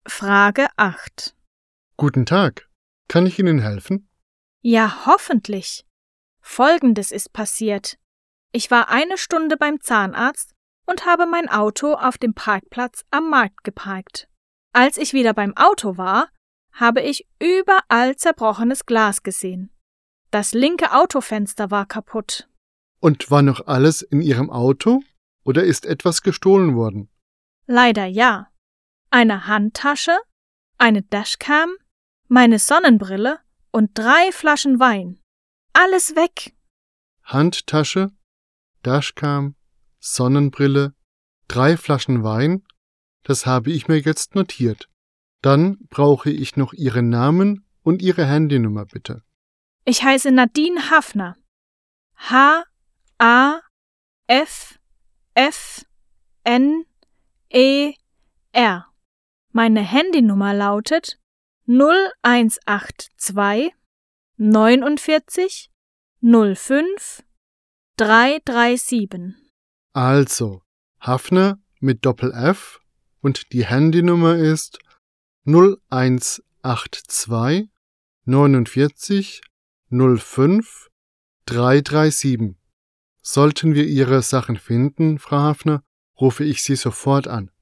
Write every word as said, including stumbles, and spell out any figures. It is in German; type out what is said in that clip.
Frage acht. Guten Tag. Kann ich Ihnen helfen? Ja, hoffentlich. Folgendes ist passiert. Ich war eine Stunde beim Zahnarzt und habe mein Auto auf dem Parkplatz am Markt geparkt. Als ich wieder beim Auto war, habe ich überall zerbrochenes Glas gesehen. Das linke Autofenster war kaputt. Und war noch alles in Ihrem Auto oder ist etwas gestohlen worden? Leider ja. Eine Handtasche, eine Dashcam, meine Sonnenbrille und drei Flaschen Wein. Alles weg. Handtasche, Dashcam, Sonnenbrille, drei Flaschen Wein, das habe ich mir jetzt notiert. Dann brauche ich noch Ihren Namen und Ihre Handynummer, bitte. Ich heiße Nadine Hafner. H A F F N E R. Meine Handynummer lautet null eins acht zwei neunundvierzig null fünf drei drei sieben. Also, Hafner mit Doppel-F und die Handynummer ist null eins acht zwei neunundvierzig null fünf drei drei sieben. Sollten wir Ihre Sachen finden, Frau Hafner, rufe ich Sie sofort an.